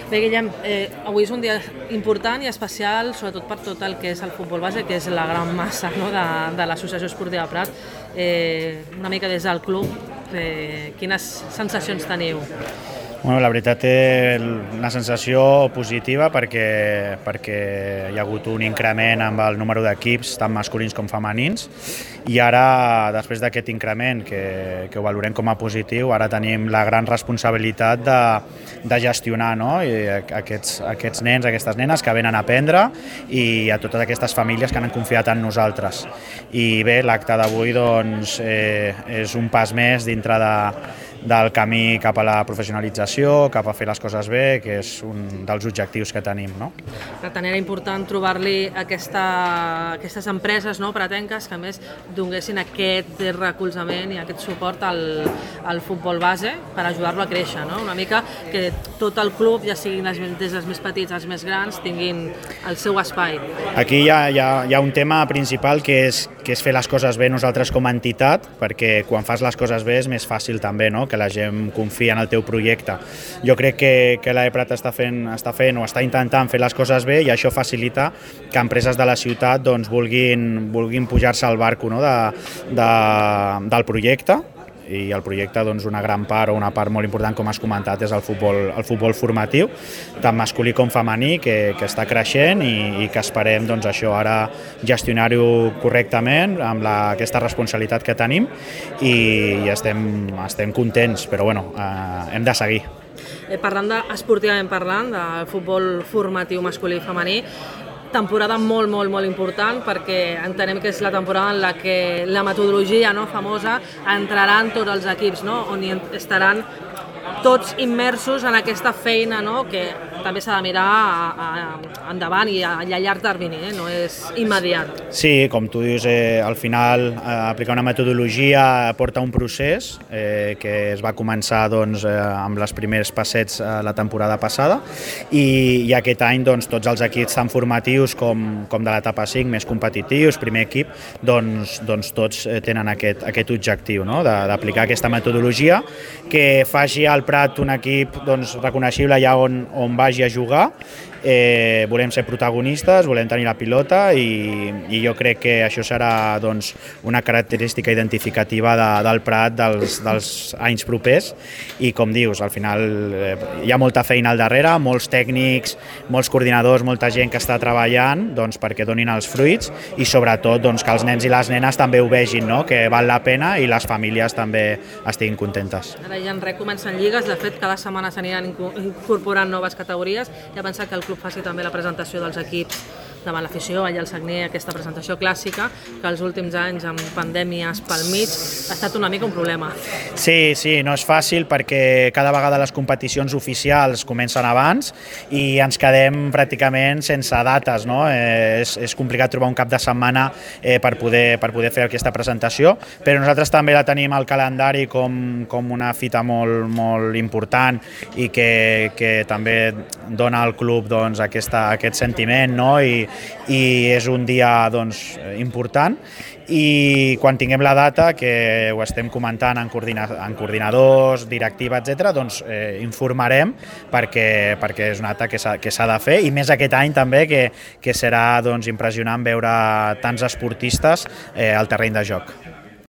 Bé, Guillem, avui és un dia important i especial, sobretot per tot el que és el futbol base, que és la gran massa, no?, de l'Associació Esportiva Prat. Una mica des del club, quines sensacions teniu? Bueno, la veritat és una sensació positiva perquè hi ha hagut un increment amb el número d'equips, tant masculins com femenins, i ara, després d'aquest increment, que ho valorem com a positiu, ara tenim la gran responsabilitat de gestionar, no?, aquests nens, aquestes nenes que venen a aprendre, i a totes aquestes famílies que han confiat en nosaltres. I bé, l'acte d'avui doncs, és un pas més dintre del camí cap a la professionalització, cap a fer les coses bé, que és un dels objectius que tenim, no? Per tant, era important trobar-li aquestes empreses, no?, pratenques, que a més donguessin aquest recolzament i aquest suport al futbol base per ajudar-lo a créixer, no? Una mica que tot el club, ja siguin des dels més petits als més grans, tinguin el seu espai. Aquí hi ha un tema principal que és fer les coses bé nosaltres com a entitat, perquè quan fas les coses bé és més fàcil també, no?, que la gent confia en el teu projecte. Jo crec que l'Eprat està fent o està intentant fer les coses bé, i això facilita que empreses de la ciutat doncs, vulguin pujar-se al barco, no?, del projecte. I el projecte, doncs, una gran part o una part molt important, com has comentat, és el futbol formatiu, tant masculí com femení, que està creixent i que esperem, doncs, això ara gestionar-ho correctament amb aquesta responsabilitat que tenim, i estem contents, però bueno, hem de seguir. Esportivament parlant, del futbol formatiu masculí i femení, temporada molt, molt, molt important, perquè entenem que és la temporada en la que la metodologia, no?, famosa entraran tots els equips, no?, on estaran tots immersos en aquesta feina, no?, que també s'ha de mirar endavant i a llarg termini, no és immediat. Sí, com tu dius, al final aplicar una metodologia porta un procés que es va començar, doncs, amb els primers passets la temporada passada, i aquest any, doncs, tots els equips tan formatius com de l'etapa 5, més competitius, primer equip, doncs tots tenen aquest objectiu, no?, d'aplicar aquesta metodologia que faci al Prat un equip, doncs, reconeixible allà on vagi a jugar. Volem ser protagonistes, volem tenir la pilota, i jo crec que això serà, doncs, una característica identificativa del Prat dels anys propers. I com dius, al final hi ha molta feina al darrere, molts tècnics, molts coordinadors, molta gent que està treballant, doncs, perquè donin els fruits, i sobretot, doncs, que els nens i les nenes també ho vegin, no?, que val la pena, i les famílies també estiguin contentes. Ara ja en res comencen lligues, de fet cada setmana s'aniran incorporant noves categories. Ja pensar que el club faci també la presentació dels equips davant l'afició, allà al Sagner, aquesta presentació clàssica, que els últims anys, amb pandèmies pel mig, ha estat una mica un problema. Sí, no és fàcil, perquè cada vegada les competicions oficials comencen abans i ens quedem pràcticament sense dates, no? És complicat trobar un cap de setmana per poder fer aquesta presentació, però nosaltres també la tenim al calendari com una fita molt, molt important, i que també dona al club, doncs, aquest sentiment, no?, i és un dia, doncs, important. I quan tinguem la data, que ho estem comentant en coordinadors, directiva, etc., doncs informarem, perquè és una data que s'ha de fer, i més aquest any també, que serà, doncs, impressionant veure tants esportistes al terreny de joc.